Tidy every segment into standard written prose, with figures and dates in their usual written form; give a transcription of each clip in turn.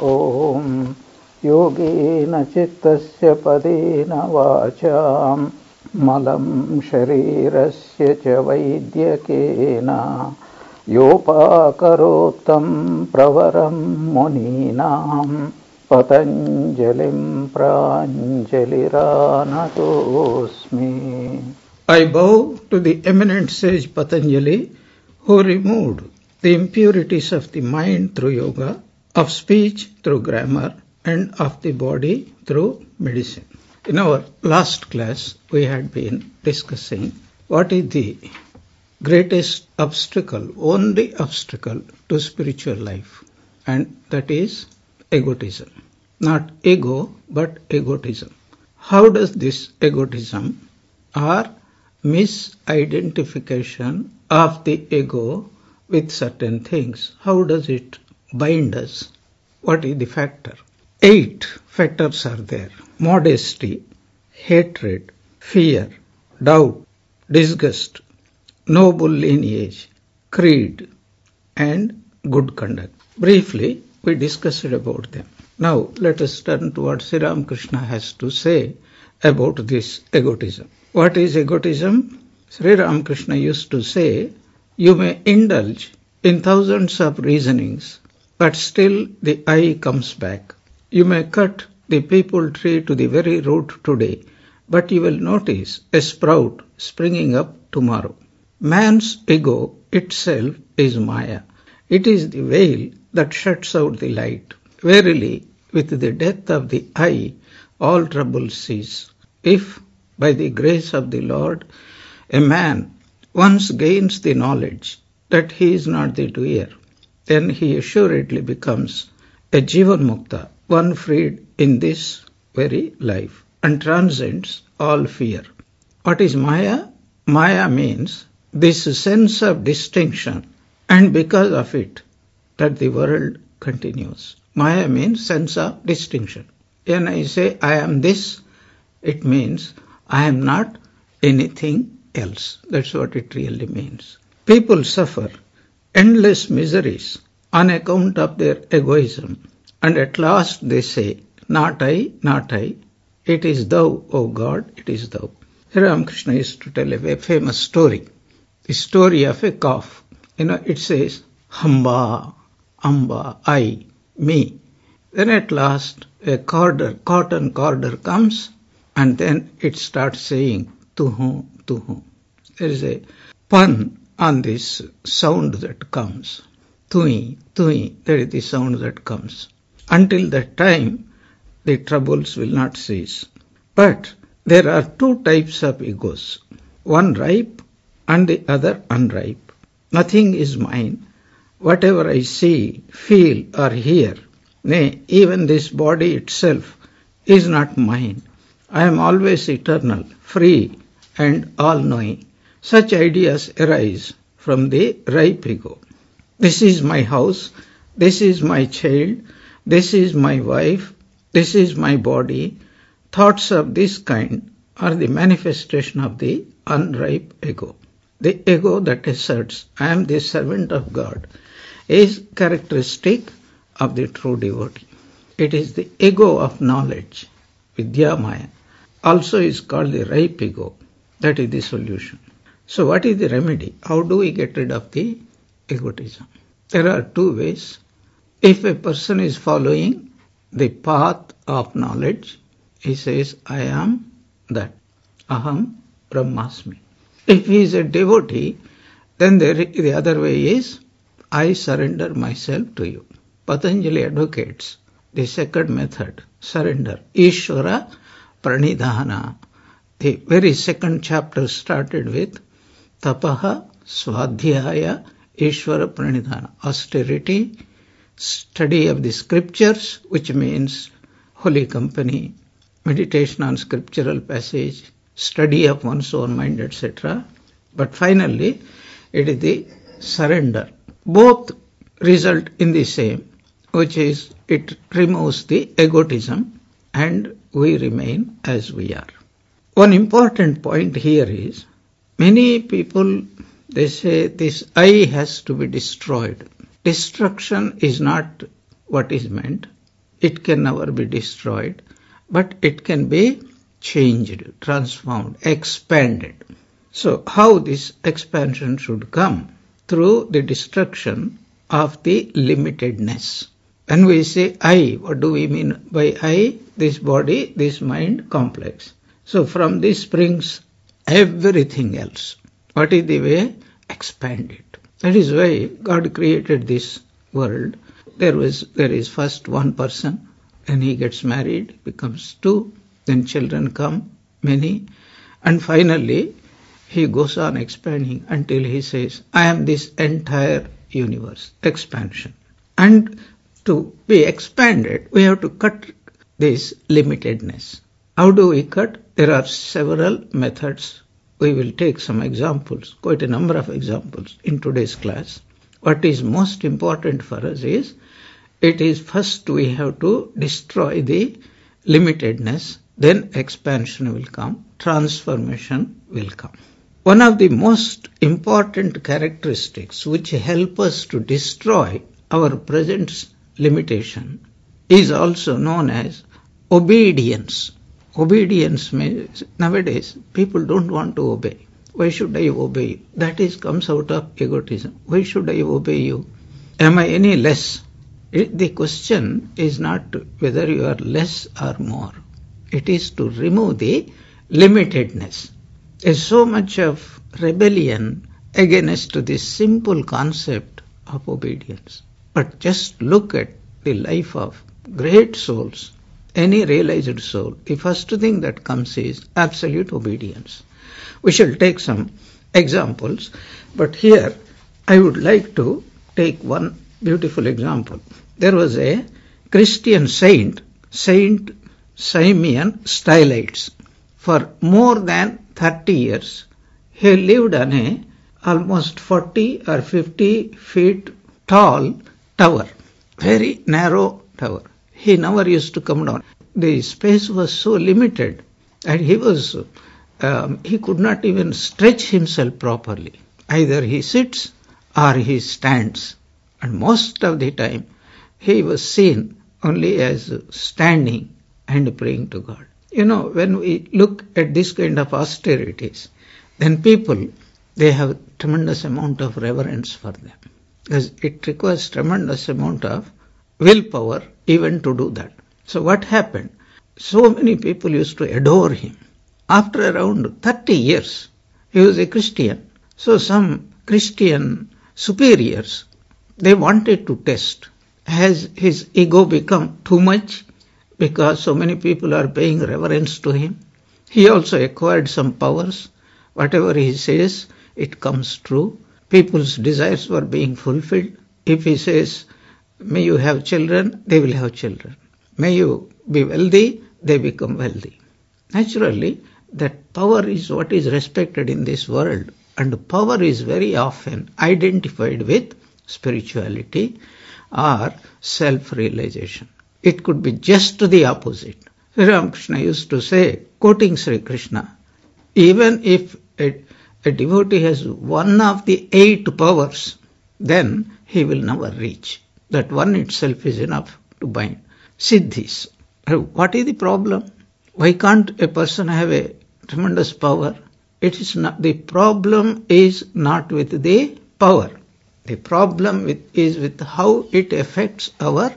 ॐ योगेन चित्तस्य पदेन वाचां मलं शरीरस्य च वैद्यकेन योपाकरोत्तं प्रवरं मुनीनां पतञ्जलिं प्राञ्जलिरानतोऽस्मि. I bow to the eminent sage Patanjali, who removed the impurities of the mind through yoga, of speech through grammar, and of the body through medicine. In our last class, we had been discussing what is the greatest obstacle, only obstacle to spiritual life, and that is egotism. Not ego, but egotism. How does this egotism or misidentification of the ego with certain things, how does it bind us? What is the factor? 8 factors are there. Modesty, hatred, fear, doubt, disgust, noble lineage, creed, and good conduct. Briefly, we discussed about them. Now, let us turn to what Sri Ramakrishna has to say about this egotism. What is egotism? Sri Ramakrishna used to say, you may indulge in thousands of reasonings, but still the I comes back. You may cut the peepul tree to the very root today, but you will notice a sprout springing up tomorrow. Man's ego itself is Maya. It is the veil that shuts out the light. Verily, with the death of the I, all troubles cease. If, by the grace of the Lord, a man once gains the knowledge that he is not the doer, then he assuredly becomes a Jivan Mukta, one freed in this very life, and transcends all fear. What is Maya? Maya means this sense of distinction, and because of it, that the world continues. Maya means sense of distinction. When I say I am this, it means I am not anything else. That's what it really means. People suffer endless miseries on account of their egoism, and at last they say, not I, not I, it is thou, O God, it is thou. Sri Ramakrishna used to tell a famous story, the story of a calf. It says, Hamba, Amba, I, me. Then at last a cotton corder comes, and then it starts saying, to whom, to whom. There is a pun on this sound that comes. Tui, tui, that is the sound that comes. Until that time, the troubles will not cease. But there are 2 types of egos, one ripe and the other unripe. Nothing is mine. Whatever I see, feel, or hear, nay, even this body itself is not mine. I am always eternal, free, and all-knowing. Such ideas arise from the ripe ego. This is my house, this is my child, this is my wife, this is my body. Thoughts of this kind are the manifestation of the unripe ego. The ego that asserts, I am the servant of God, is characteristic of the true devotee. It is the ego of knowledge, Vidya Maya, also is called the ripe ego. That is the solution. So what is the remedy? How do we get rid of the egotism? There are 2 ways. If a person is following the path of knowledge, he says, I am that. Aham Brahmasmi. If he is a devotee, then the other way is, I surrender myself to you. Patanjali advocates the second method, surrender. Ishvara Pranidhana. The very second chapter started with Tapaha Swadhyaya Ishvara Pranidhana. Austerity, study of the scriptures, which means holy company, meditation on scriptural passage, study of one's own mind, etc. But finally, it is the surrender. Both result in the same, which is it removes the egotism and we remain as we are. One important point here is, many people, they say this I has to be destroyed. Destruction is not what is meant. it can never be destroyed, but it can be changed, transformed, expanded. So how this expansion should come? Through the destruction of the limitedness. When we say I, what do we mean by I? This body, this mind complex. So from this springs everything else. What is the way? Expand it. That is why God created this world. There is first one person, and he gets married, becomes two, then children come, many, and finally he goes on expanding until he says, I am this entire universe. Expansion. And to be expanded, we have to cut this limitedness. How do we cut? There are several methods. We will take some examples, quite a number of examples in today's class. What is most important for us is, it is first we have to destroy the limitedness, then expansion will come, transformation will come. One of the most important characteristics which help us to destroy our present limitation is also known as obedience. Obedience means, nowadays people don't want to obey. Why should I obey you? That comes out of egotism. Why should I obey you? Am I any less? The question is not whether you are less or more. It is to remove the limitedness. There is so much of rebellion against this simple concept of obedience. But just look at the life of great souls. Any realized soul, the first thing that comes is absolute obedience. We shall take some examples, but here I would like to take one beautiful example. There was a Christian saint, Saint Simeon Stylites. For more than 30 years, he lived on a almost 40 or 50 feet tall tower, very narrow tower. He never used to come down. The space was so limited that he could not even stretch himself properly. Either he sits or he stands. And most of the time, he was seen only as standing and praying to God. You know, when we look at this kind of austerities, then people, they have tremendous amount of reverence for them. Because it requires tremendous amount of willpower even to do that. So what happened? So many people used to adore him. After around 30 years, he was a Christian. So some Christian superiors, they wanted to test. Has his ego become too much because so many people are paying reverence to him? He also acquired some powers. Whatever he says, it comes true. People's desires were being fulfilled. If he says, may you have children, they will have children. May you be wealthy, they become wealthy. Naturally, that power is what is respected in this world, and power is very often identified with spirituality or self-realization. It could be just the opposite. Sri Ramakrishna used to say, quoting Sri Krishna, even if a devotee has one of the 8 powers, then he will never reach. That one itself is enough to bind. Siddhis. What is the problem? Why can't a person have a tremendous power? It is not, the problem is not with the power. The problem is with how it affects our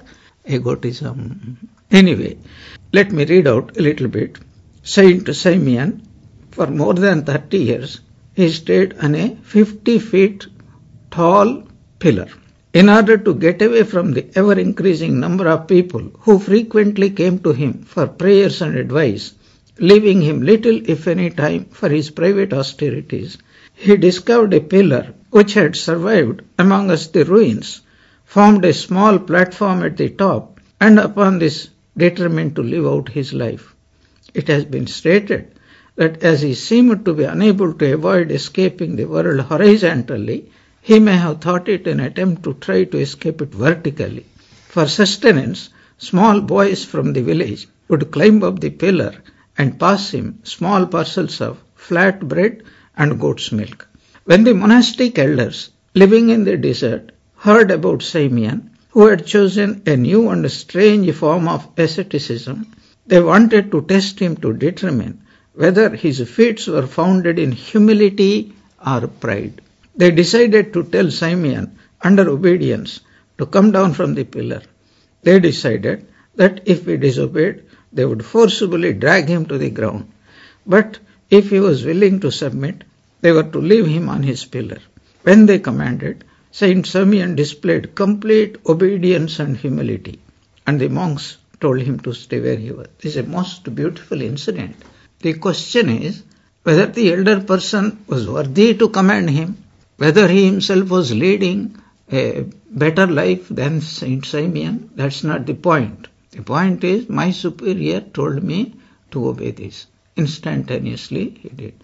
egotism. Anyway, let me read out a little bit. Saint Simeon, for more than 30 years, he stayed on a 50 feet tall pillar. In order to get away from the ever-increasing number of people who frequently came to him for prayers and advice, leaving him little if any time for his private austerities, he discovered a pillar which had survived amongst the ruins, formed a small platform at the top, and upon this determined to live out his life. It has been stated that as he seemed to be unable to avoid escaping the world horizontally, he may have thought it an attempt to try to escape it vertically. For sustenance, small boys from the village would climb up the pillar and pass him small parcels of flat bread and goat's milk. When the monastic elders living in the desert heard about Simeon, who had chosen a new and strange form of asceticism. They wanted to test him to determine whether his feats were founded in humility or pride. They decided to tell Simeon, under obedience, to come down from the pillar. They decided that if he disobeyed, they would forcibly drag him to the ground. But if he was willing to submit, they were to leave him on his pillar. When they commanded, Saint Simeon displayed complete obedience and humility, and the monks told him to stay where he was. This is a most beautiful incident. The question is whether the elder person was worthy to command him, whether he himself was leading a better life than Saint Simeon. That's not the point. The point is, my superior told me to obey this. Instantaneously he did.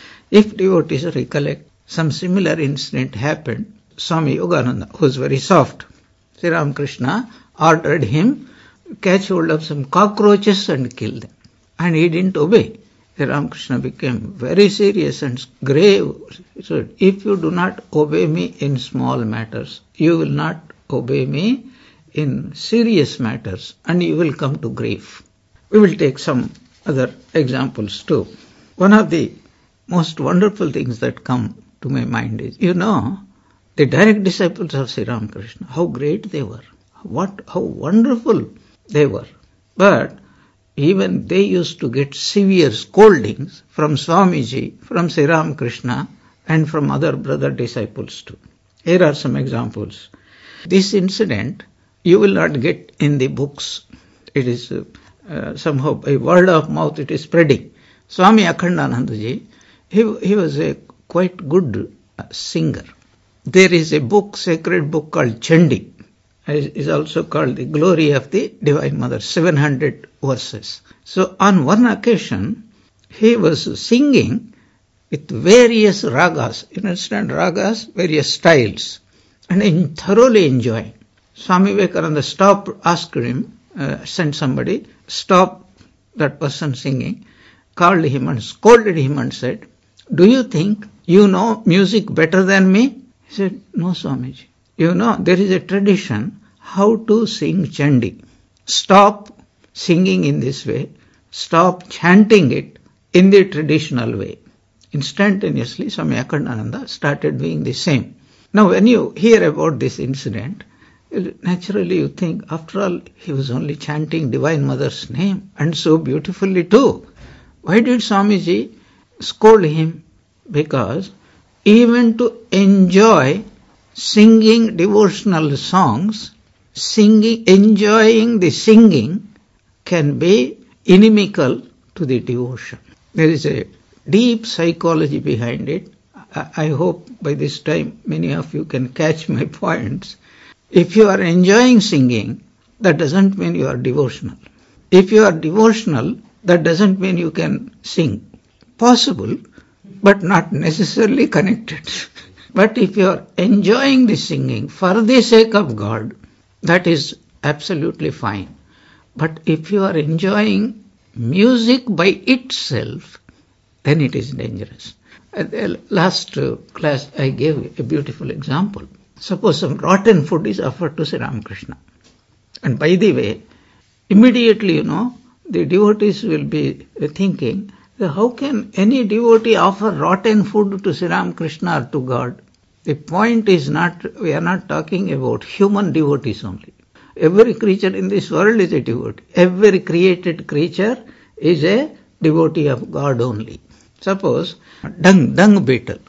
If devotees recollect, some similar incident happened. Swami Yogananda, who was very soft, Sri Ramakrishna ordered him to catch hold of some cockroaches and kill them. And he didn't obey. Sri Ramakrishna became very serious and grave. He said, if you do not obey me in small matters, you will not obey me in serious matters, and you will come to grief. We will take some other examples too. One of the most wonderful things that come to my mind is, the direct disciples of Sri Ramakrishna, how great they were, how wonderful they were. But even they used to get severe scoldings from Swamiji, from Sri Ramakrishna, and from other brother disciples too. Here are some examples. This incident you will not get in the books. It is somehow by word of mouth it is spreading. Swami Akhandanandaji, he was a quite good singer. There is a book, sacred book called Chandi. It is also called the Glory of the Divine Mother, 700 verses. So on one occasion, he was singing with various ragas. You understand ragas? Various styles. And thoroughly enjoying. Swami Vivekananda stopped, asked him, sent somebody, stop that person singing, called him and scolded him and said, do you think you know music better than me? He said, no, Swamiji. There is a tradition how to sing Chandi. Stop singing in this way. Stop chanting it in the traditional way. Instantaneously, Swami Akhandananda started doing the same. Now, when you hear about this incident, naturally you think, after all, he was only chanting Divine Mother's name, and so beautifully too. Why did Swamiji scold him? Because even to enjoy singing devotional songs, enjoying the singing can be inimical to the devotion. There is a deep psychology behind it. I hope by this time many of you can catch my points. If you are enjoying singing, that doesn't mean you are devotional. If you are devotional, that doesn't mean you can sing. Possible, but not necessarily connected. But if you are enjoying the singing for the sake of God, that is absolutely fine. But if you are enjoying music by itself, then it is dangerous. At the last class, I gave a beautiful example. Suppose some rotten food is offered to Sri Ramakrishna. And by the way, immediately, the devotees will be thinking, how can any devotee offer rotten food to Sri Ramakrishna or to God? The point is we are not talking about human devotees only. Every creature in this world is a devotee. Every created creature is a devotee of God only. Suppose dung beetle.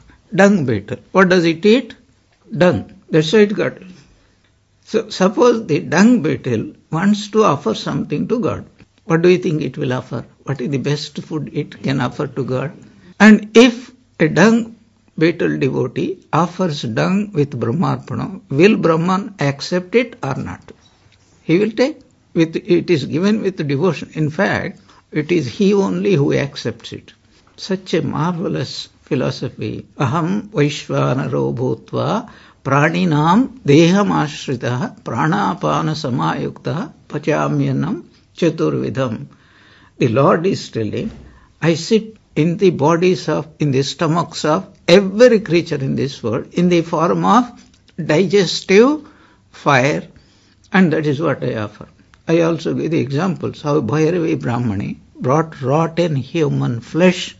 What does it eat? Dung. That's why it got. So suppose the dung beetle wants to offer something to God. What do you think it will offer? What is the best food it can offer to God? And if a dung beetle devotee offers dung with Brahmarpana, will Brahman accept it or not? He will take. It is given with devotion. In fact, it is he only who accepts it. Such a marvelous philosophy. Aham Vaishvanaro Bhutva Praninam Deham Ashrita Pranapana Samayukta Pachamyanam Chaturvidham. The Lord is telling, I sit in the stomachs of every creature in this world in the form of digestive fire, And that is what I offer. I also give the examples how Bhairavi Brahmani brought rotten human flesh.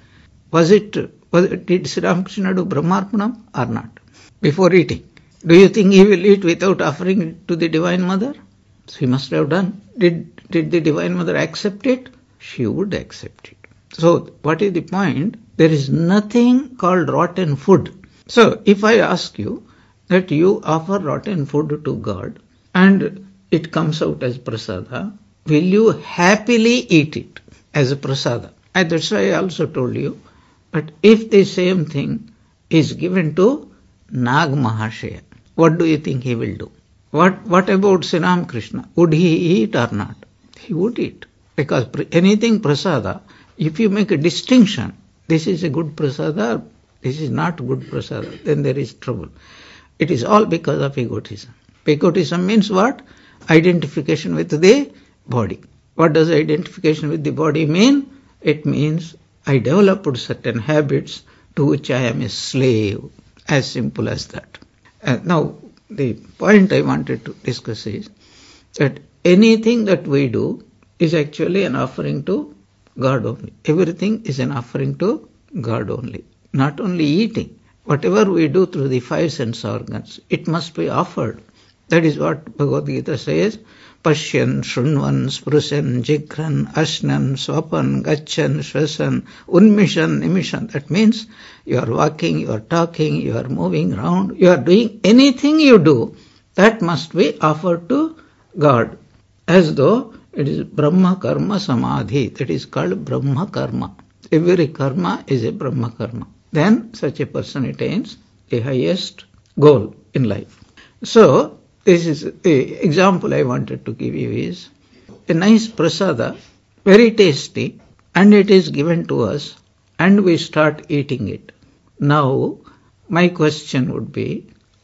Did Sri Ramakrishna do Brahmarpanam or not? Before eating. Do you think he will eat without offering it to the Divine Mother? He must have done. Did the Divine Mother accept it? She would accept it. So, what is the point? There is nothing called rotten food. So, if I ask you that you offer rotten food to God and it comes out as prasada, will you happily eat it as a prasada? And that's why I also told you, but if the same thing is given to Nag Mahashaya, what do you think he will do? What about Sri Ramakrishna? Would he eat or not? He would eat. Because anything prasada, if you make a distinction, this is a good prasada, this is not good prasada, then there is trouble. It is all because of egotism. Egotism means what? Identification with the body. What does identification with the body mean? It means I developed certain habits to which I am a slave. As simple as that. Now, the point I wanted to discuss is that anything that we do is actually an offering to God only. Everything is an offering to God only. Not only eating. Whatever we do through the five sense organs, it must be offered. That is what Bhagavad Gita says. Pashyan, Shrunvan, Sprusan, Jigran, Ashnan, Swapan, Gachan, Shvasan, Unmishan, Nimishan. That means you are walking, you are talking, you are moving around, you are doing anything you do, that must be offered to God. As though it is Brahma Karma Samadhi. That is called Brahma Karma. Every karma is a Brahma Karma. Then such a person attains the highest goal in life. So, this is the example I wanted to give you is a nice prasada, very tasty, and it is given to us and we start eating it. Now, my question would be,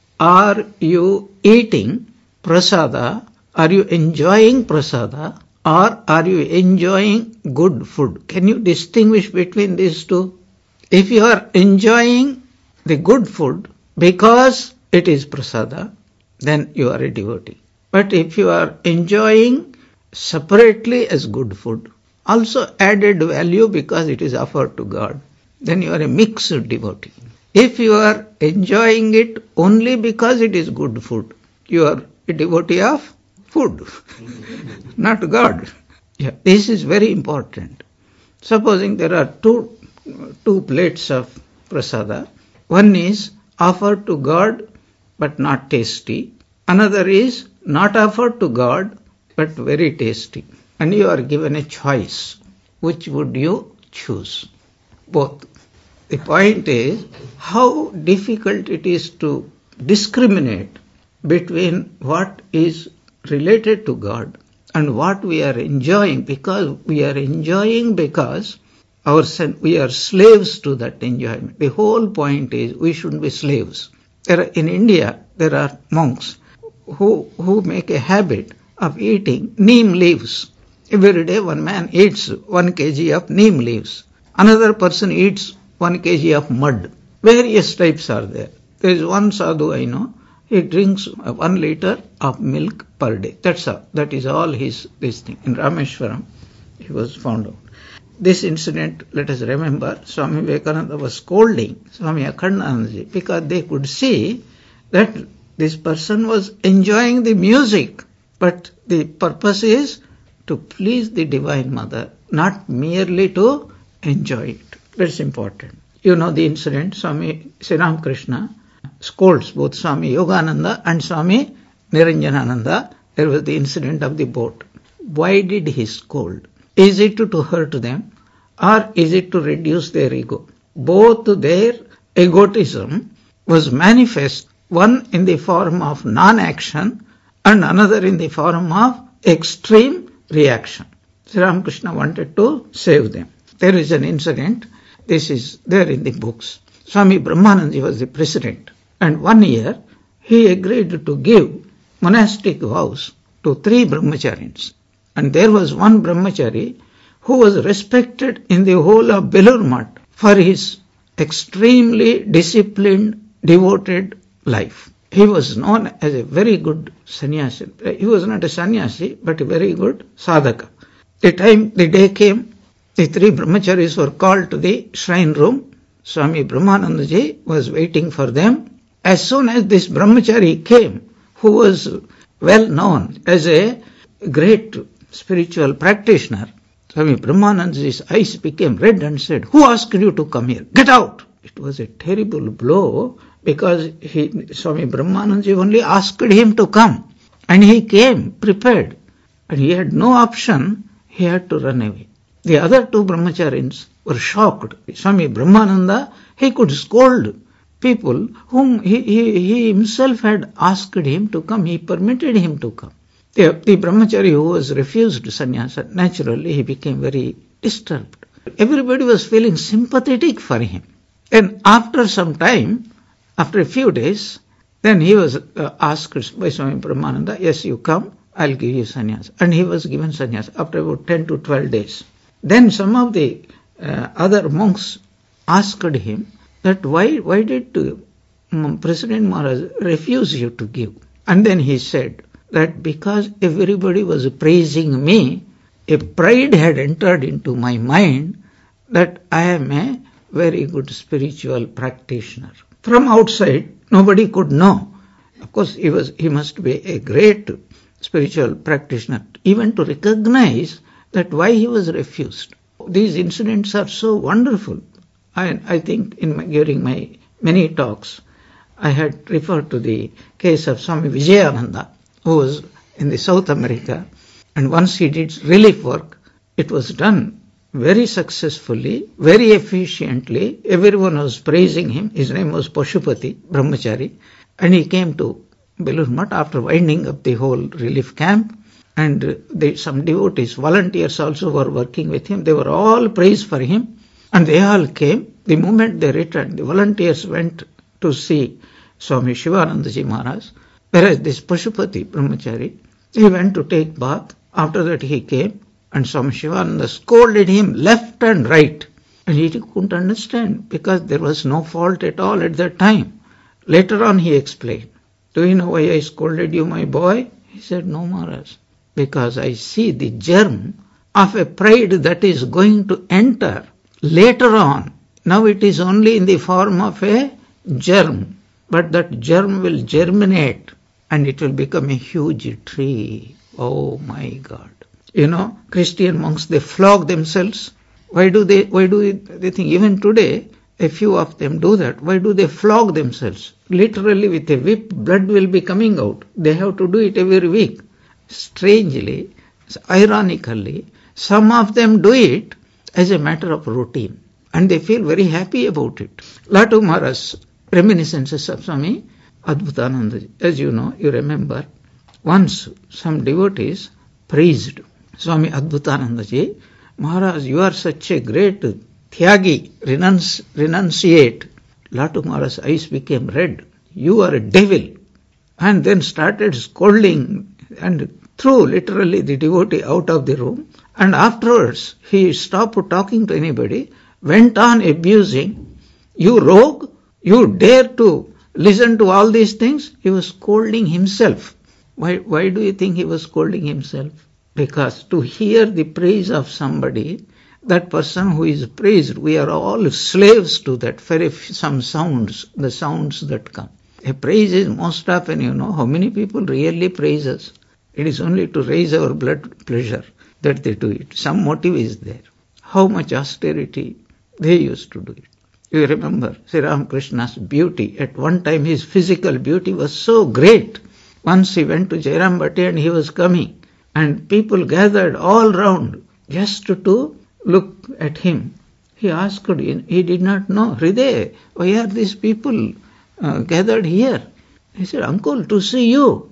are you eating prasada, are you enjoying prasada, or are you enjoying good food? Can you distinguish between these two? If you are enjoying the good food because it is prasada, then you are a devotee. But if you are enjoying separately as good food, also added value because it is offered to God, then you are a mixed devotee. If you are enjoying it only because it is good food, you are a devotee of food, not God. Yeah, this is very important. Supposing there are two plates of prasada, one is offered to God but not tasty. Another is not offered to God but very tasty. And you are given a choice. Which would you choose? Both. The point is how difficult it is to discriminate between what is related to God and what we are enjoying, because we are enjoying because we are slaves to that enjoyment. The whole point is we shouldn't be slaves. In India, there are monks who make a habit of eating neem leaves. Every day one man eats 1 kg of neem leaves. Another person eats 1 kg of mud. Various types are there. There is one sadhu I know, he drinks 1 liter of milk per day. That's all. That is all this thing. In Rameshwaram, he was found out. This incident, let us remember, Swami Vivekananda was scolding Swami Akhandanandaji because they could see that this person was enjoying the music, but the purpose is to please the Divine Mother, not merely to enjoy it. That's important. You know the incident, Swami Sri Ramakrishna scolds both Swami Yogananda and Swami Niranjanananda. There was the incident of the boat. Why did he scold? Is it to hurt them or is it to reduce their ego? Both their egotism was manifest, one in the form of non-action and another in the form of extreme reaction. Sri Ramakrishna wanted to save them. There is an incident, this is there in the books. Swami Brahmanandaji was the president, and 1 year he agreed to give monastic vows to 3 brahmacharis. And there was one brahmachari who was respected in the whole of Belur Math for his extremely disciplined, devoted life. He was known as a very good sannyasi. He was not a sannyasi, but a very good sadhaka. The day came, the three brahmacharis were called to the shrine room. Swami Brahmanandaji was waiting for them. As soon as this brahmachari came, who was well known as a great spiritual practitioner, Swami Brahmanandaji's eyes became red and said, "Who asked you to come here? Get out!" It was a terrible blow because Swami Brahmanandaji only asked him to come. And he came prepared. And he had no option, he had to run away. The other two brahmacharis were shocked. Swami Brahmananda, he could scold people whom he himself had asked him to come. He permitted him to come. The brahmachari who was refused sannyasa, naturally he became very disturbed. Everybody was feeling sympathetic for him. And after some time, after a few days, then he was asked by Swami Brahmananda, "Yes, you come, I'll give you sannyasa." And he was given sannyasa after about 10 to 12 days. Then some of the other monks asked him that why did President Maharaj refuse you to give? And then he said that because everybody was praising me, a pride had entered into my mind that I am a very good spiritual practitioner. From outside, nobody could know. Of course, he must be a great spiritual practitioner, even to recognize that why he was refused. These incidents are so wonderful. I think during my many talks, I had referred to the case of Swami Vijayananda, who was in the South America, and once he did relief work, it was done very successfully, very efficiently. Everyone was praising him. His name was Pashupati Brahmachari, and he came to Belur Math after winding up the whole relief camp, and some devotees, volunteers also were working with him. They were all praised for him, and they all came. The moment they returned, the volunteers went to see Swami Shivanandaji Maharaj, whereas this Pashupati Brahmachari, he went to take bath. After that he came, and Swami Shivananda scolded him left and right. And he couldn't understand because there was no fault at all at that time. Later on he explained, "Do you know why I scolded you, my boy?" He said, "No, Maharaj, because I see the germ of a pride that is going to enter later on. Now it is only in the form of a germ, but that germ will germinate and it will become a huge tree." Oh my God. You know, Christian monks, they flog themselves. Why do they think even today, a few of them do that? Why do they flog themselves? Literally with a whip, blood will be coming out. They have to do it every week. Strangely, ironically, some of them do it as a matter of routine. And they feel very happy about it. Latu Maharaj, reminiscences of Swami Adbhutananda. As you know, you remember, once some devotees praised Swami Adbhutanandaji, "Maharaj, you are such a great Tyagi, renunciate." Latu Maharaj's eyes became red. "You are a devil." And then started scolding and threw literally the devotee out of the room. And afterwards, he stopped talking to anybody, went on abusing. "You rogue, you dare to listen to all these things?" He was scolding himself. Why do you think he was scolding himself? Because to hear the praise of somebody, that person who is praised, we are all slaves to that. For some sounds, the sounds that come. A praise is most often, you know, how many people really praise us? It is only to raise our blood pressure that they do it. Some motive is there. How much austerity they used to do it. You remember Sri Ramakrishna's beauty. At one time his physical beauty was so great. Once he went to Jairam Bhatti and he was coming. And people gathered all round just to look at him. He asked, he did not know, "Hriday, why are these people gathered here?" He said, "Uncle, to see you."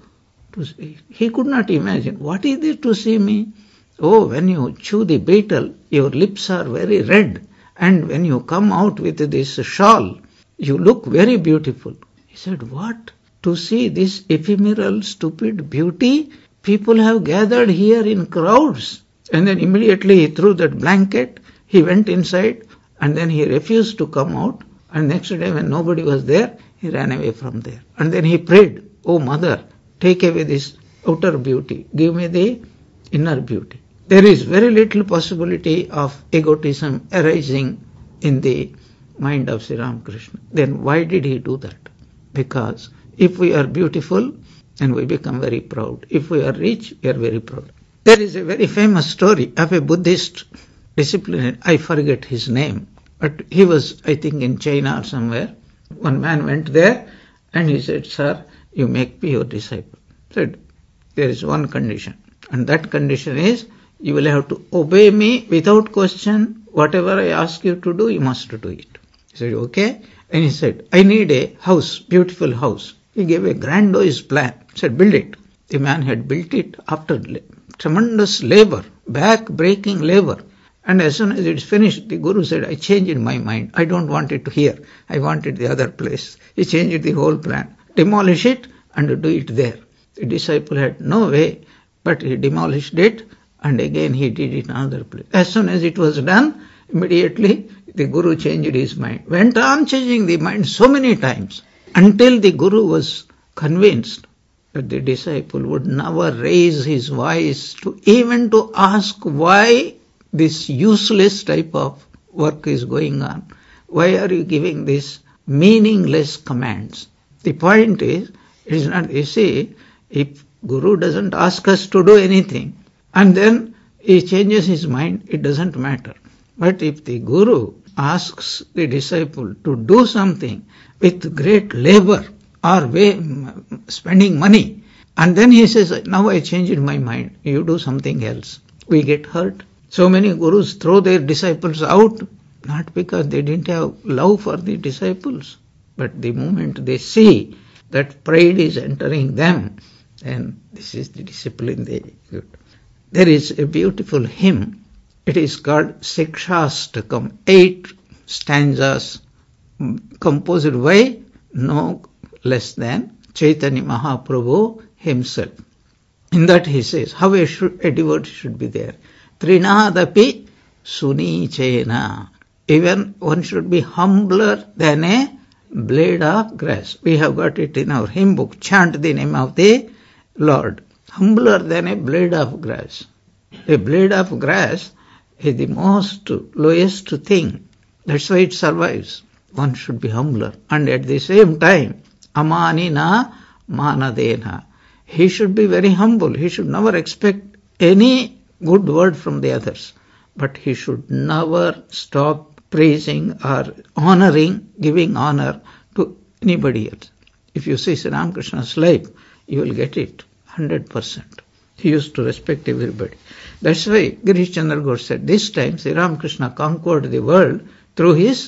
He could not imagine. What is it to see me? "Oh, when you chew the betel, your lips are very red. And when you come out with this shawl, you look very beautiful." He said, "What? To see this ephemeral, stupid beauty? People have gathered here in crowds." And then immediately he threw that blanket, he went inside, and then he refused to come out. And next day when nobody was there, He ran away from there. And then he prayed, "Oh mother, take away this outer beauty. Give me the inner beauty." There is very little possibility of egotism arising in the mind of Sri Ramakrishna. Then why did he do that? Because if we are beautiful, then we become very proud. If we are rich, we are very proud. There is a very famous story of a Buddhist disciplinarian. I forget his name, but he was, I think, in China or somewhere. One man went there and he said, "Sir, you make me your disciple." He said, "There is one condition, and that condition is you will have to obey me without question. Whatever I ask you to do, you must do it." He said, "Okay." And he said, "I need a house, beautiful house." He gave a grandiose plan. He said, "Build it." The man had built it after tremendous labor, back-breaking labor. And as soon as it's finished, the Guru said, "I changed my mind. I don't want it here. I want it the other place." He changed the whole plan. Demolish it and do it there. The disciple had no way, but he demolished it and again he did it in another place. As soon as it was done, immediately the Guru changed his mind. Went on changing the mind so many times until the Guru was convinced that the disciple would never raise his voice to even to ask why this useless type of work is going on. Why are you giving these meaningless commands? The point is, it is not, you see, if Guru doesn't ask us to do anything and then he changes his mind, it doesn't matter. But if the Guru asks the disciple to do something with great labor or spending money, and then he says, "Now I changed my mind, you do something else," we get hurt. So many Gurus throw their disciples out, not because they didn't have love for the disciples, but the moment they see that pride is entering them, then this is the discipline they give. There is a beautiful hymn. It is called Sikshastakam, 8 stanzas composed by no less than Chaitanya Mahaprabhu himself. In that he says how a devotee should be there. Trinadapi sunichena. Even one should be humbler than a blade of grass. We have got it in our hymn book. Chant the name of the Lord. Humbler than a blade of grass. A blade of grass is the most lowest thing. That's why it survives. One should be humbler. And at the same time, amanina manadena. He should be very humble. He should never expect any good word from the others. But he should never stop praising or honoring, giving honor to anybody else. If you see Sri Ramakrishna's life, you will get it 100%. He used to respect everybody. That's why Girish Chandra Ghosh said, this time Sri Ramakrishna conquered the world through his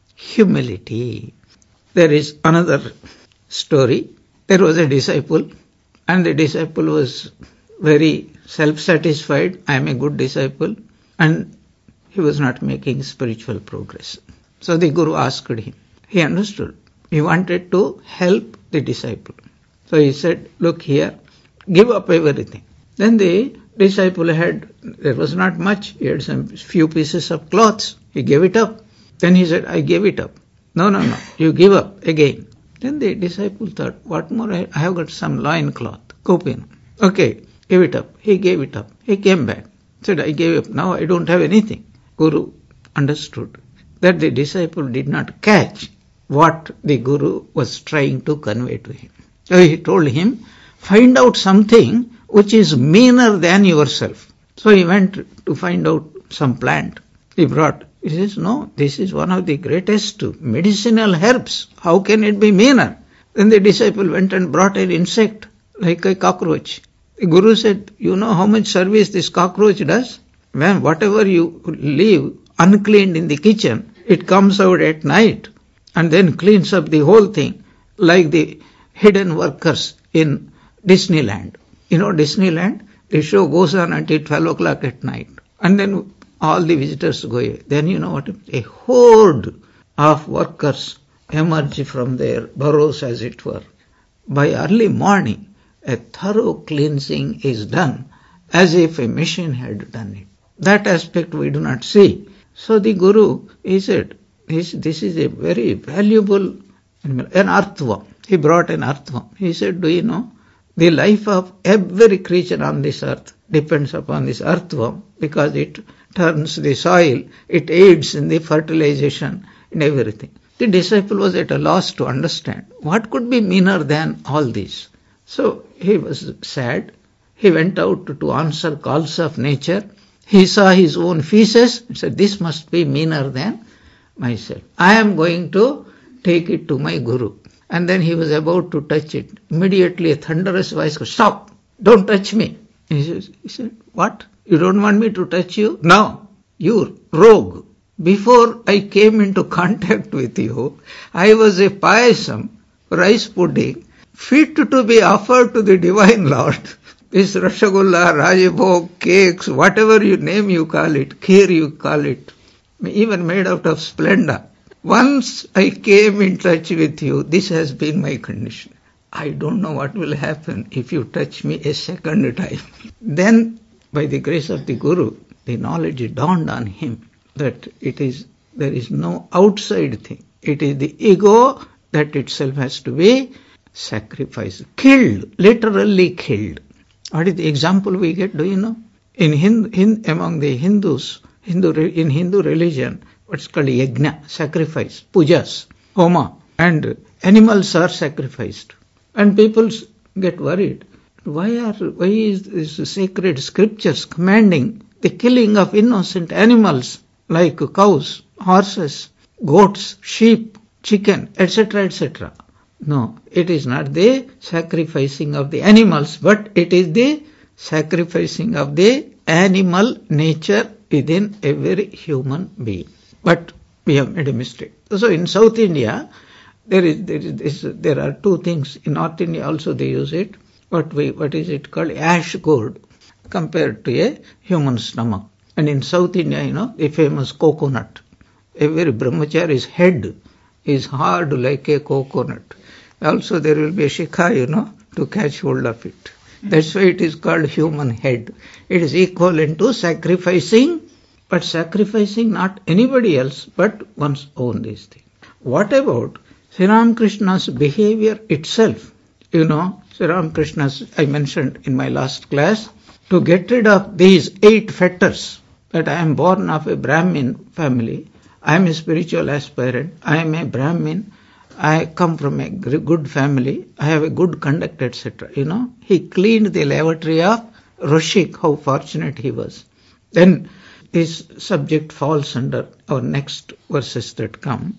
humility. There is another story. There was a disciple, and the disciple was very self-satisfied. I am a good disciple, and he was not making spiritual progress. So the Guru asked him. He understood. He wanted to help the disciple. So he said, "Look here, give up everything." Then the disciple there was not much. He had some few pieces of cloths. He gave it up. Then he said, "I gave it up." No, you give up again. Then the disciple thought, what more? I have got some loin cloth, kopin. Okay, give it up. He gave it up. He came back. Said, "I gave up. Now I don't have anything." Guru understood that the disciple did not catch what the Guru was trying to convey to him. So he told him, find out something which is meaner than yourself. So he went to find out some plant. He brought. He says, "No, this is one of the greatest medicinal herbs. How can it be meaner?" Then the disciple went and brought an insect like a cockroach. The Guru said, "You know how much service this cockroach does? When whatever you leave uncleaned in the kitchen, it comes out at night and then cleans up the whole thing, like the hidden workers in Disneyland. You know Disneyland? The show goes on until 12 o'clock at night. And then all the visitors go away. Then you know what? A horde of workers emerge from their burrows, as it were. By early morning, a thorough cleansing is done as if a machine had done it. That aspect we do not see. So the Guru, he said, this is a very valuable An earthworm. He brought an earthworm. He said, do you know, the life of every creature on this earth depends upon this earthworm because it turns the soil, it aids in the fertilization and everything. The disciple was at a loss to understand what could be meaner than all this. So he was sad. He went out to answer calls of nature. He saw his own feces and said, this must be meaner than myself. I am going to take it to my guru. And then he was about to touch it. Immediately a thunderous voice goes, stop, don't touch me. He said, what? You don't want me to touch you? No, you rogue. Before I came into contact with you, I was a payasam, rice pudding, fit to be offered to the Divine Lord. This Rashagulla, Rajabhog, cakes, whatever you name you call it, kheer you call it, even made out of Splenda. Once I came in touch with you, this has been my condition. I don't know what will happen if you touch me a second time. Then, by the grace of the Guru, the knowledge dawned on him that there is no outside thing. It is the ego that itself has to be sacrificed, killed, literally killed. What is the example we get? Do you know? Among the Hindus, in Hindu religion, what's called yajna, sacrifice, pujas, homa, and animals are sacrificed. And people get worried. Why is this sacred scriptures commanding the killing of innocent animals like cows, horses, goats, sheep, chicken, etc., etc.? No, it is not the sacrificing of the animals, but it is the sacrificing of the animal nature within every human being. But we have made a mistake. So in South India, there are two things. In North India also they use it. What is it called? Ash gourd compared to a human stomach. And in South India, the famous coconut. Every brahmachari's head is hard like a coconut. Also there will be a shikha, to catch hold of it. That's why it is called human head. It is equivalent to sacrificing, but sacrificing not anybody else, but one's own this thing. What about Sri Ramakrishna's behavior itself? Sri Ramakrishna's, I mentioned in my last class, to get rid of these 8 fetters, that I am born of a Brahmin family, I am a spiritual aspirant, I am a Brahmin, I come from a good family, I have a good conduct, etc. He cleaned the lavatory of Roshik, how fortunate he was. Then this subject falls under our next verses that come.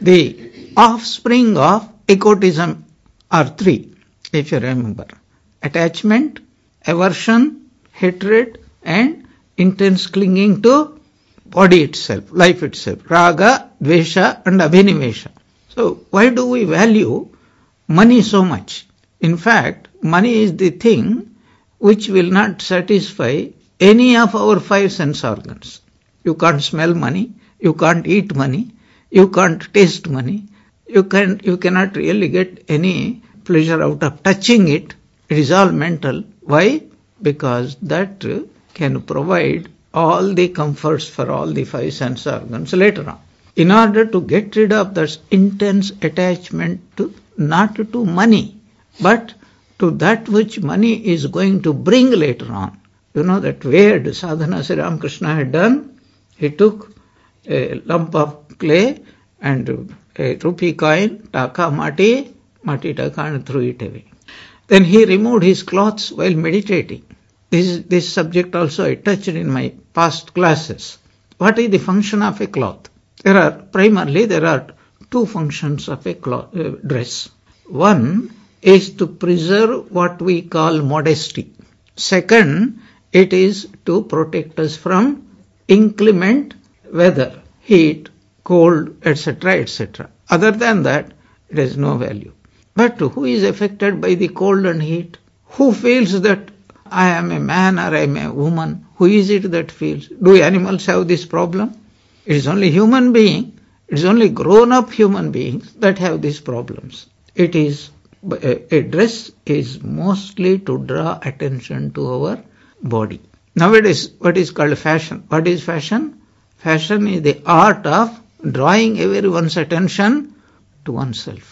The offspring of egotism are 3, if you remember. Attachment, aversion, hatred, and intense clinging to body itself, life itself. Raga, dvesha, and abhinivesha. So why do we value money so much? In fact, money is the thing which will not satisfy any of our 5 sense organs. You can't smell money, you can't eat money, you can't taste money, you cannot really get any pleasure out of touching it. It is all mental. Why? Because that can provide all the comforts for all the 5 sense organs later on. In order to get rid of that intense attachment not to money, but to that which money is going to bring later on. That weird sadhana Sri Ramakrishna had done. He took a lump of clay and a rupee coin, taka mati taka, and threw it away. Then he removed his clothes while meditating. This subject also I touched in my past classes. What is the function of a cloth? There are 2 functions of a dress. One is to preserve what we call modesty. Second, it is to protect us from inclement weather, heat, cold, etc., etc. Other than that, it has no value. But who is affected by the cold and heat? Who feels that I am a man or I am a woman? Who is it that feels? Do animals have this problem? It is only human beings, it is only grown-up human beings that have these problems. It is, a dress is mostly to draw attention to our body. Nowadays, what is called fashion? What is fashion? Fashion is the art of drawing everyone's attention to oneself.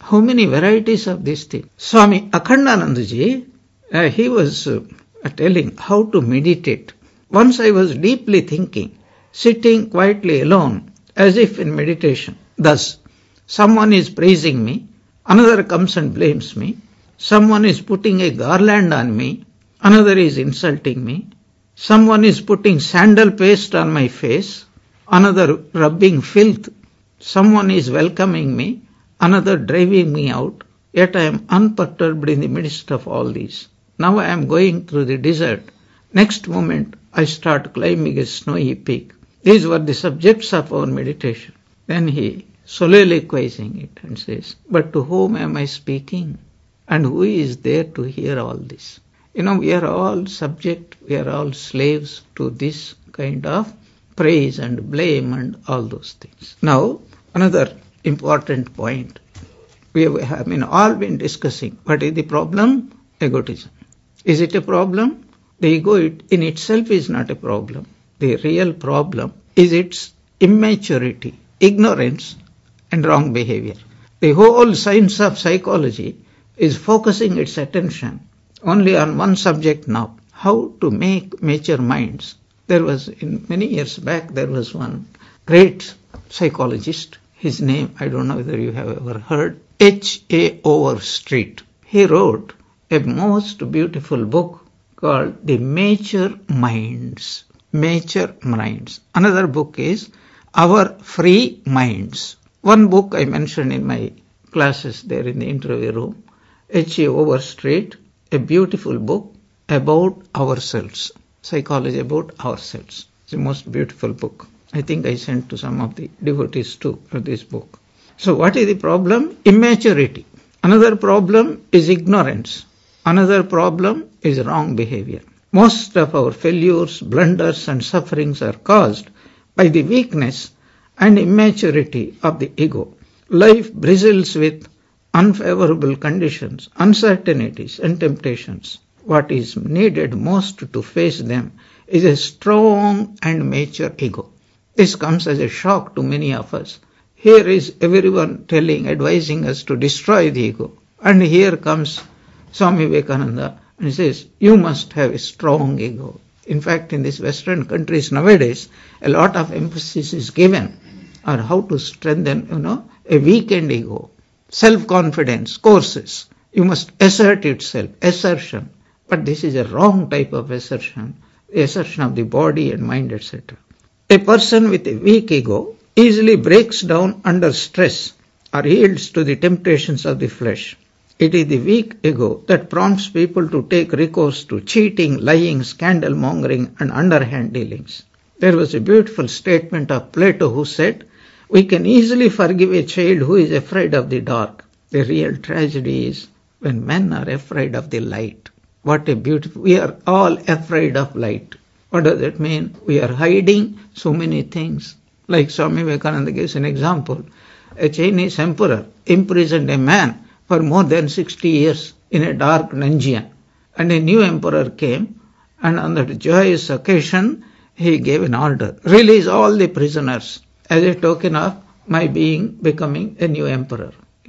How many varieties of this thing? Swami Akhandanandaji, he was telling how to meditate. Once I was deeply thinking, sitting quietly alone, as if in meditation. Thus, someone is praising me, another comes and blames me, someone is putting a garland on me, another is insulting me, someone is putting sandal paste on my face, another rubbing filth, someone is welcoming me, another driving me out, yet I am unperturbed in the midst of all these. Now I am going through the desert. Next moment I start climbing a snowy peak. These were the subjects of our meditation. Then he soliloquizing it and says, but to whom am I speaking? And who is there to hear all this? We are all subject, we are all slaves to this kind of praise and blame and all those things. Now, another important point. We have all been discussing what is the problem? Egotism. Is it a problem? The ego in itself is not a problem. The real problem is its immaturity, ignorance, and wrong behavior. The whole science of psychology is focusing its attention only on one subject now, how to make mature minds. There was, many years back, there was one great psychologist. His name, I don't know whether you have ever heard, H.A. Overstreet. He wrote a most beautiful book called The Mature Minds. Mature Minds. Another book is Our Free Minds. One book I mentioned in my classes there in the interview room, H.A. Overstreet, a beautiful book about ourselves, psychology about ourselves. It's the most beautiful book. I think I sent to some of the devotees too for this book. So what is the problem? Immaturity. Another problem is ignorance. Another problem is wrong behavior. Most of our failures, blunders and sufferings are caused by the weakness and immaturity of the ego. Life bristles with unfavorable conditions, uncertainties and temptations. What is needed most to face them is a strong and mature ego. This comes as a shock to many of us. Here is everyone advising us to destroy the ego. And here comes Swami Vivekananda and says, you must have a strong ego. In fact, in these Western countries nowadays, a lot of emphasis is given on how to strengthen, a weakened ego. Self-confidence, courses. You must assert itself, assertion. But this is a wrong type of assertion, the assertion of the body and mind, etc. A person with a weak ego easily breaks down under stress or yields to the temptations of the flesh. It is the weak ego that prompts people to take recourse to cheating, lying, scandal-mongering and underhand dealings. There was a beautiful statement of Plato who said, we can easily forgive a child who is afraid of the dark. The real tragedy is when men are afraid of the light. What a beautiful, we are all afraid of light. What does that mean? We are hiding so many things. Like Swami Vivekananda gives an example. A Chinese emperor imprisoned a man for more than 60 years in a dark dungeon. And a new emperor came, and on that joyous occasion, he gave an order. Release all the prisoners as a token of my becoming a new emperor.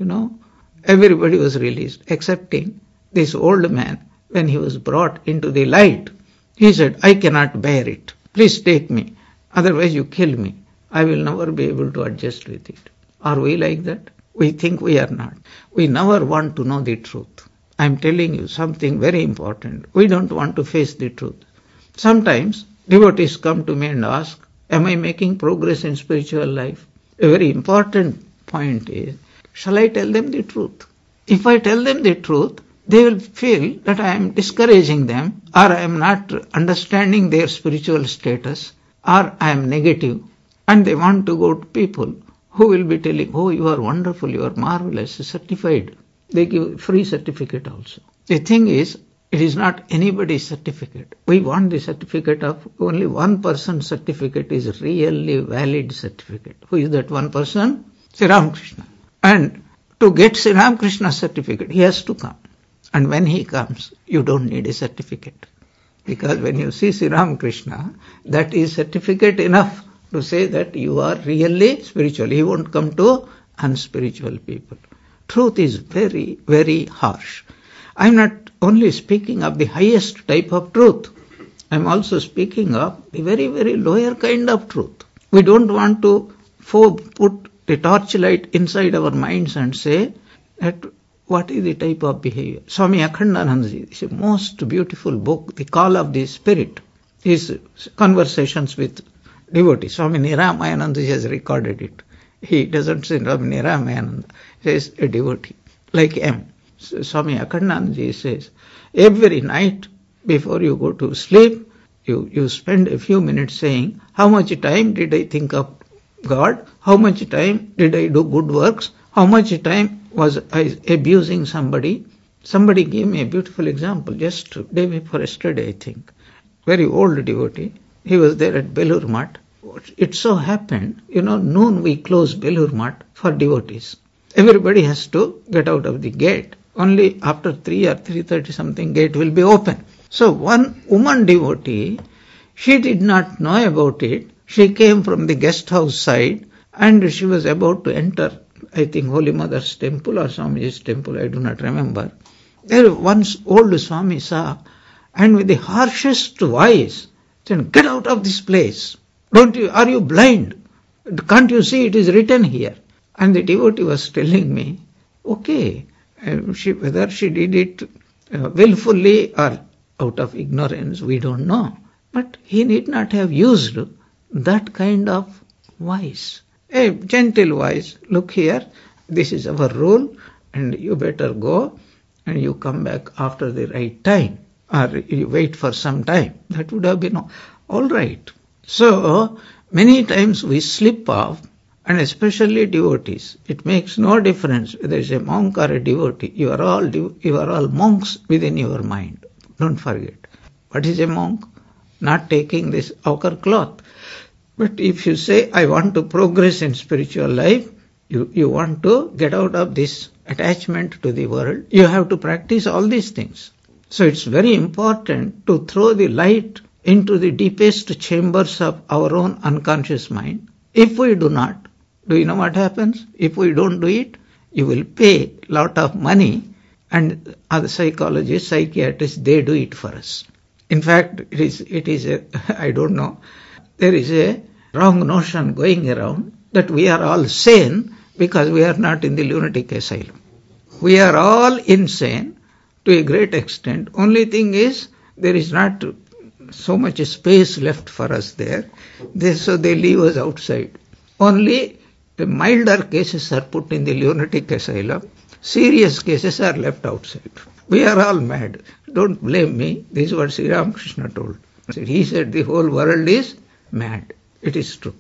Everybody was released, excepting this old man. When he was brought into the light, he said, I cannot bear it. Please take me. Otherwise you kill me. I will never be able to adjust with it. Are we like that? We think we are not. We never want to know the truth. I am telling you something very important. We don't want to face the truth. Sometimes devotees come to me and ask, am I making progress in spiritual life? A very important point is, shall I tell them the truth? If I tell them the truth, they will feel that I am discouraging them, or I am not understanding their spiritual status, or I am negative, and they want to go to people who will be telling, oh, you are wonderful, you are marvelous, certified. They give free certificate also. The thing is, it is not anybody's certificate. We want the certificate of only one person's certificate is really valid certificate. Who is that one person? Sri Ramakrishna. And to get Sri Ramakrishna's certificate, he has to come. And when he comes, you don't need a certificate. Because when you see Sri Ramakrishna, that is certificate enough to say that you are really spiritual. He won't come to unspiritual people. truth is very, very harsh. I'm not only speaking of the highest type of truth. I'm also speaking of the very, very lower kind of truth. We don't want to put the torchlight inside our minds and say that what is the type of behavior. Swami Akhandanandaji, it's a most beautiful book, The Call of the Spirit, his conversations with devotees. Swami Niramayanandaji has recorded it. He doesn't say Swami Niramayananda, he says a devotee, like M. So Swami Akhandanandaji says, every night before you go to sleep, you spend a few minutes saying, how much time did I think of God? How much time did I do good works? How much time was I abusing somebody? Somebody gave me a beautiful example just day before yesterday, I think. Very old devotee. He was there at Belur Math. It so happened, noon we close Belur Math for devotees. Everybody has to get out of the gate. Only after 3 or 3:30 something gate will be open. So one woman devotee, she did not know about it. She came from the guest house side and she was about to enter, I think, Holy Mother's temple or Swamiji's temple, I do not remember. There once old Swami saw, and with the harshest voice, said, get out of this place. Are you blind? Can't you see it is written here? And the devotee was telling me, okay, whether she did it willfully or out of ignorance, we don't know. But he need not have used that kind of voice. A gentle voice, look here, this is our rule, and you better go, and you come back after the right time, or you wait for some time. That would have been all right. So, many times we slip off, and especially devotees. It makes no difference whether it's a monk or a devotee. You are all monks within your mind. Don't forget. What is a monk? Not taking this ochre cloth. But if you say, I want to progress in spiritual life, you want to get out of this attachment to the world, you have to practice all these things. So it's very important to throw the light into the deepest chambers of our own unconscious mind. If we do not, do you know what happens? If we don't do it, you will pay a lot of money, and other psychologists, psychiatrists, they do it for us. In fact, it is I don't know, there is a wrong notion going around that we are all sane because we are not in the lunatic asylum. We are all insane to a great extent. Only thing is, there is not so much space left for us there. So they leave us outside. Only the milder cases are put in the lunatic asylum. Serious cases are left outside. We are all mad. Don't blame me. This is what Sri Ramakrishna told. He said the whole world is mad. It is true.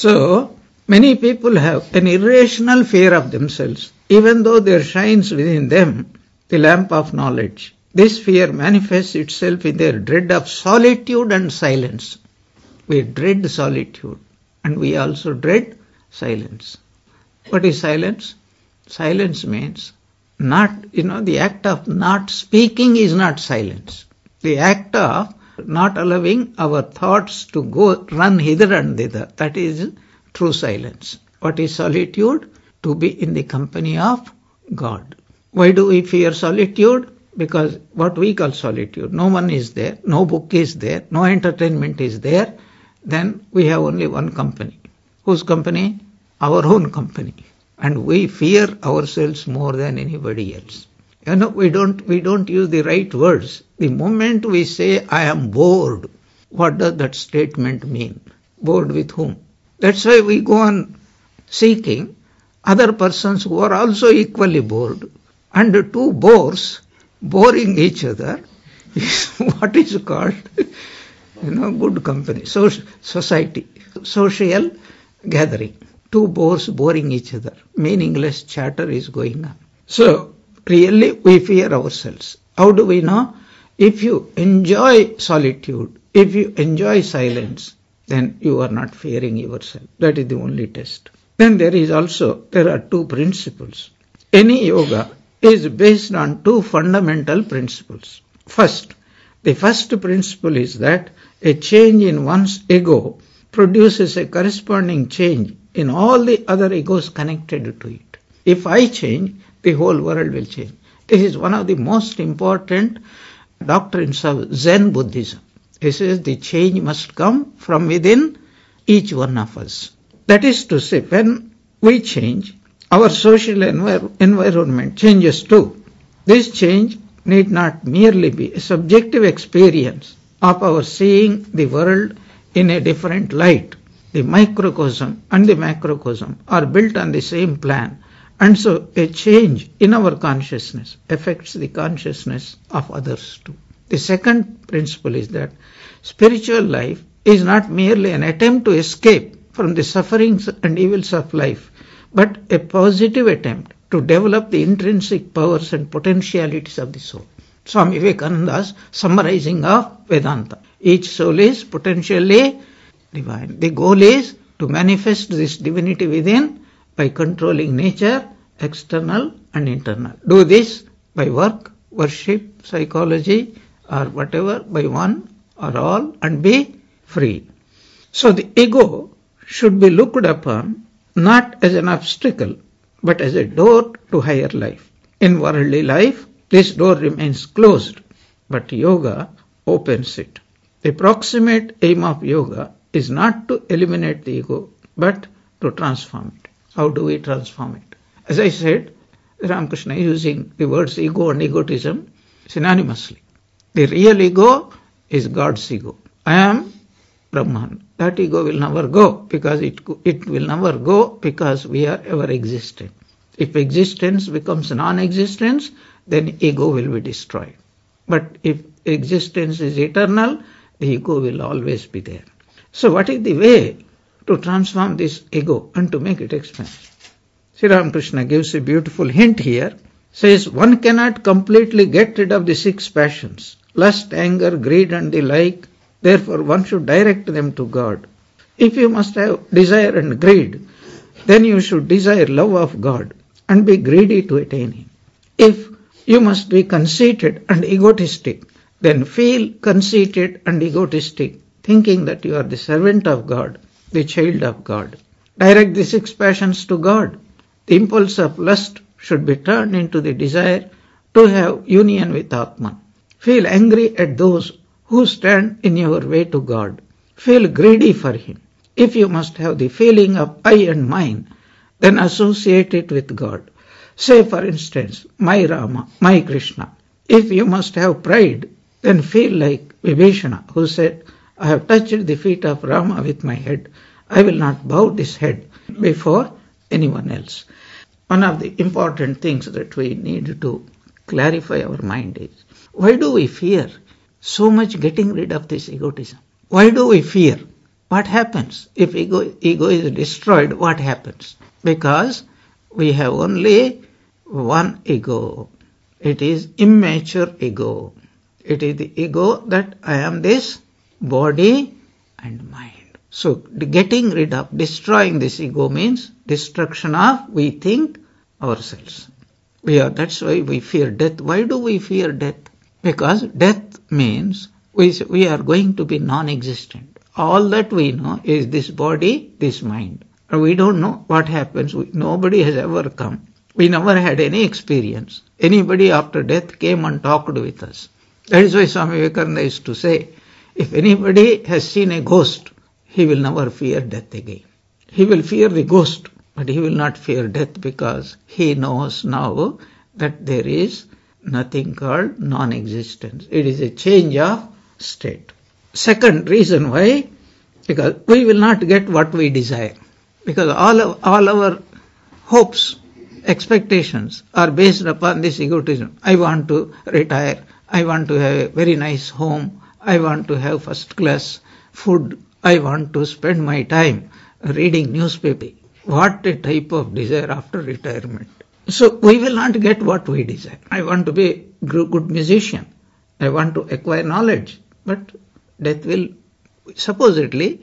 So, many people have an irrational fear of themselves, even though there shines within them the lamp of knowledge. This fear manifests itself in their dread of solitude and silence. We dread solitude, and we also dread silence. What is silence? Silence means the act of not speaking is not silence. The act of not allowing our thoughts to run hither and thither, that is true silence. What is solitude? To be in the company of God. Why do we fear solitude? Because what we call solitude, no one is there, no book is there, no entertainment is there, then we have only one company. Whose company? Our own company. And we fear ourselves more than anybody else. We don't use the right words. The moment we say, I am bored, what does that statement mean? Bored with whom? That's why we go on seeking other persons who are also equally bored. And the two bores boring each other is what is called, good company, society, social gathering. Two bores boring each other. Meaningless chatter is going on. So, really we fear ourselves. How do we know? If you enjoy solitude, if you enjoy silence, then you are not fearing yourself. That is the only test. Then there are two principles. Any yoga is based on two fundamental principles. First, the first principle is that a change in one's ego produces a corresponding change in all the other egos connected to it. If I change, the whole world will change. This is one of the most important doctrines of Zen Buddhism. He says the change must come from within each one of us. That is to say, when we change, our social environment changes too. This change need not merely be a subjective experience of our seeing the world in a different light. The microcosm and the macrocosm are built on the same plan, and so a change in our consciousness affects the consciousness of others too. The second principle is that spiritual life is not merely an attempt to escape from the sufferings and evils of life, but a positive attempt to develop the intrinsic powers and potentialities of the soul. Swami Vivekananda's summarizing of Vedanta. Each soul is potentially divine. The goal is to manifest this divinity within by controlling nature, external and internal. Do this by work, worship, psychology or whatever, by one or all, and be free. So the ego should be looked upon not as an obstacle but as a door to higher life. In worldly life, this door remains closed, but yoga opens it. The proximate aim of yoga is not to eliminate the ego, but to transform it. How do we transform it? As I said, Ramakrishna is using the words ego and egotism synonymously. The real ego is God's ego. I am Brahman. That ego will never go, because it will never go because we are ever existent. If existence becomes non-existence, then ego will be destroyed. But if existence is eternal, the ego will always be there. So what is the way to transform this ego and to make it expand? Sri Ramakrishna gives a beautiful hint here. Says, one cannot completely get rid of the 6 passions, lust, anger, greed and the like. Therefore, one should direct them to God. If you must have desire and greed, then you should desire love of God and be greedy to attain Him. If you must be conceited and egotistic, then feel conceited and egotistic, thinking that you are the servant of God, the child of God. Direct the 6 passions to God. The impulse of lust should be turned into the desire to have union with Atman. Feel angry at those who stand in your way to God. Feel greedy for Him. If you must have the feeling of I and mine, then associate it with God. Say, for instance, my Rama, my Krishna. If you must have pride, then feel like Vibhishana, who said, I have touched the feet of Rama with my head. I will not bow this head before anyone else. One of the important things that we need to clarify our mind is, why do we fear so much getting rid of this egotism? Why do we fear? What happens? If ego is destroyed, what happens? Because we have only one ego. It is immature ego. It is the ego that I am this body and mind. So getting rid of, destroying this ego means destruction of, we think, ourselves. That's why we fear death. Why do we fear death? Because death means we are going to be non-existent. All that we know is this body, this mind. We don't know what happens. Nobody has ever come. We never had any experience. Anybody after death came and talked with us. That is why Swami Vivekananda used to say, if anybody has seen a ghost, he will never fear death again. He will fear the ghost, but he will not fear death, because he knows now that there is nothing called non-existence. It is a change of state. Second reason why, because we will not get what we desire. Because all our hopes, expectations are based upon this egotism. I want to retire. I want to have a very nice home. I want to have first class food. I want to spend my time reading newspaper. What a type of desire after retirement. So we will not get what we desire. I want to be a good musician. I want to acquire knowledge. But death will, supposedly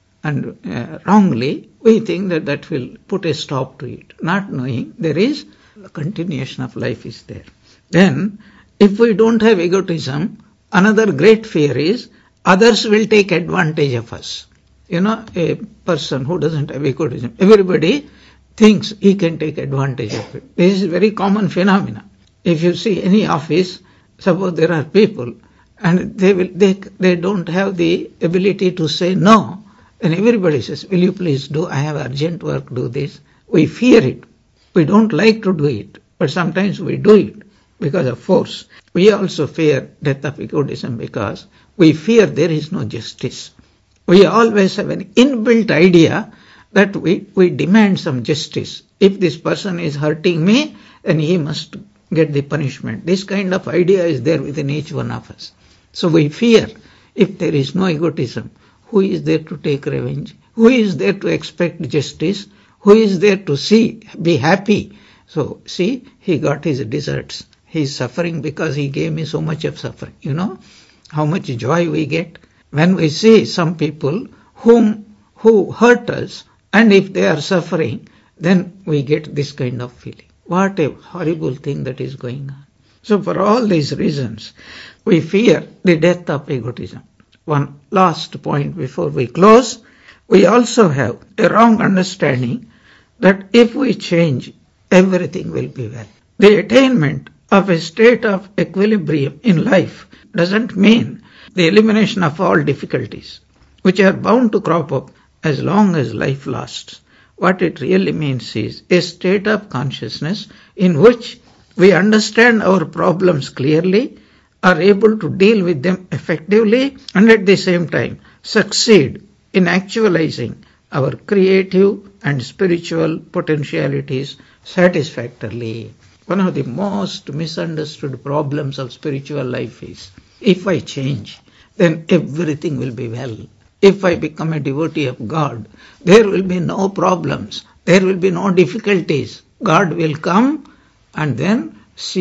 and wrongly, we think that will put a stop to it, not knowing there is a continuation of life is there. Then, if we don't have egotism, another great fear is others will take advantage of us. A person who doesn't have egotism, everybody thinks he can take advantage of it. This is a very common phenomenon. If you see any office, suppose there are people and they don't have the ability to say no, and everybody says, will you please do, I have urgent work, do this. We fear it. We don't like to do it, but sometimes we do it because of force. We also fear death of egotism because we fear there is no justice. We always have an inbuilt idea that we demand some justice. If this person is hurting me, then he must get the punishment. This kind of idea is there within each one of us. So we fear. If there is no egotism, who is there to take revenge? Who is there to expect justice? Who is there to be happy? So see, he got his deserts. He is suffering because he gave me so much of suffering. You know how much joy we get when we see some people who hurt us, and if they are suffering, then we get this kind of feeling. What a horrible thing that is going on. So for all these reasons, we fear the death of egotism. One last point before we close. We also have a wrong understanding that if we change, everything will be well. The attainment of a state of equilibrium in life doesn't mean the elimination of all difficulties, which are bound to crop up as long as life lasts. What it really means is a state of consciousness in which we understand our problems clearly, are able to deal with them effectively, and at the same time succeed in actualizing our creative and spiritual potentialities satisfactorily. One of the most misunderstood problems of spiritual life is, if I change, then everything will be well. If I become a devotee of God, there will be no problems, there will be no difficulties. God will come and then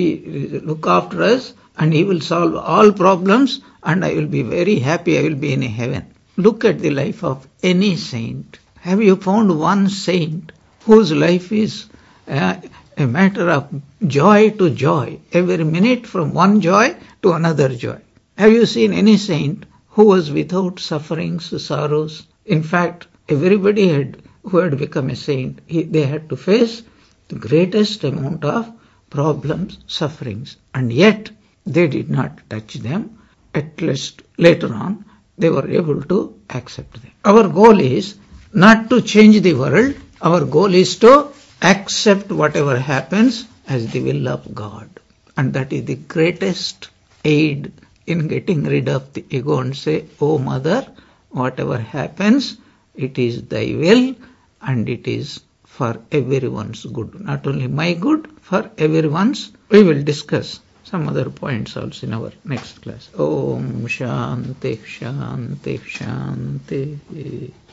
look after us, and He will solve all problems, and I will be very happy, I will be in heaven. Look at the life of any saint. Have you found one saint whose life is a matter of joy to joy, every minute from one joy to another joy? Have you seen any saint who was without sufferings, sorrows? In fact, everybody who had become a saint, they had to face the greatest amount of problems, sufferings, and yet they did not touch them. At least later on, they were able to accept them. Our goal is not to change the world. Our goal is to accept whatever happens as the will of God. And that is the greatest aid in getting rid of the ego and say, oh Mother, whatever happens, it is thy will and it is for everyone's good. Not only my good, for everyone's. We will discuss some other points also in our next class. Om Shanti Shanti Shanti.